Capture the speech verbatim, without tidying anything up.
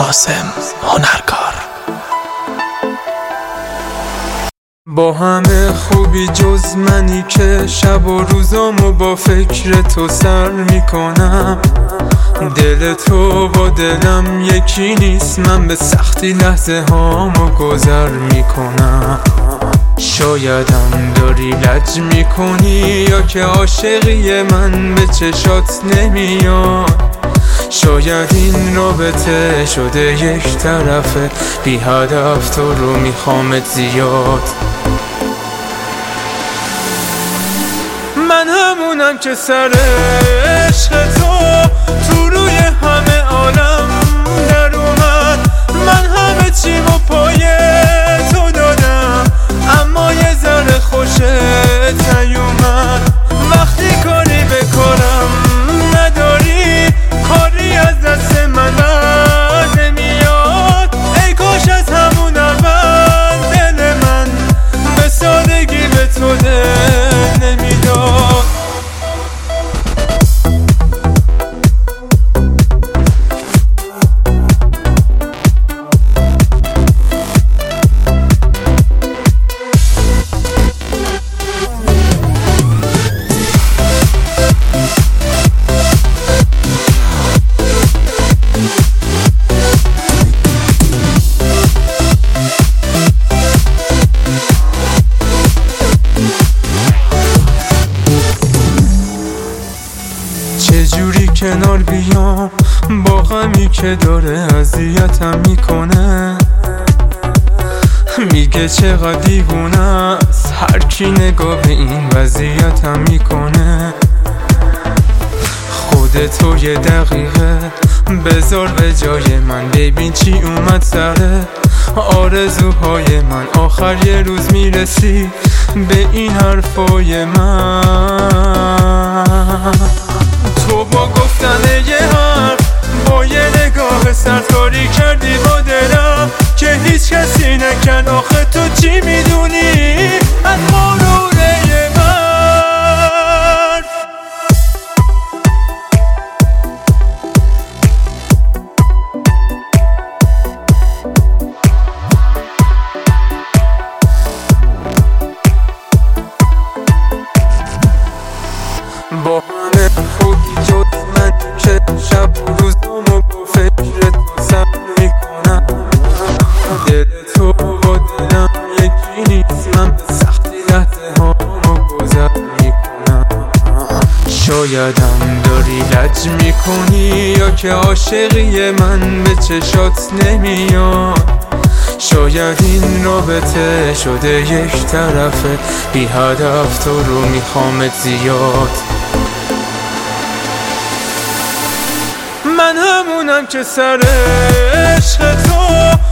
قاسم هنرکار. با همه خوبی جز منی که شب و روزامو با فکر تو سر میکنم. دل تو با دلم یکی نیست، من به سختی لحظه هامو گذر میکنم. شایدم داری لج میکنی یا که عاشقی من به چشات نمیاد. شاید این رابطه شده یک طرفه، بی هدف تو رو میخوامت زیاد. من همونم که سر عشق تو تو روی همه عالم در اومد. من همه چیمو پای تو دادم، اما یه ذره خوشت نیومد. وقتی کاری به کارم نداری، کاری از دست من بر نمیاد. ای کاش از همون اول دل من به سادگی به تو دل نمیداد. چجوری کنار بیام با غمی که داره اذیتم میکنه؟ میگه چقدر دیوونه است هر کی نگاه به این وضعیتم میکنه. خودتو یه دقیقه بذار به جای من، ببین چی اومد سره آرزوهای من. آخر یه روز میرسی به این حرفای من. تو با گفتن یه حرف با یه نگاه سرکاری کردی با دلم که هیچ کسی نکرد. آخه تو چی میدونی از غروره من؟ با همه خوبی جز من که شب و روزامو با فکر تو سر میکنم. دل تو با دلم یکی نیست، من به سختی لحظه هامو گذر میکنم. شایدم داری لج میکنی یا که عاشقی من به چشات نمیاد. شاید این رابطه شده یک طرفه، بی هدف تو رو میخوامت زیاد. من همونم که سر عشق تو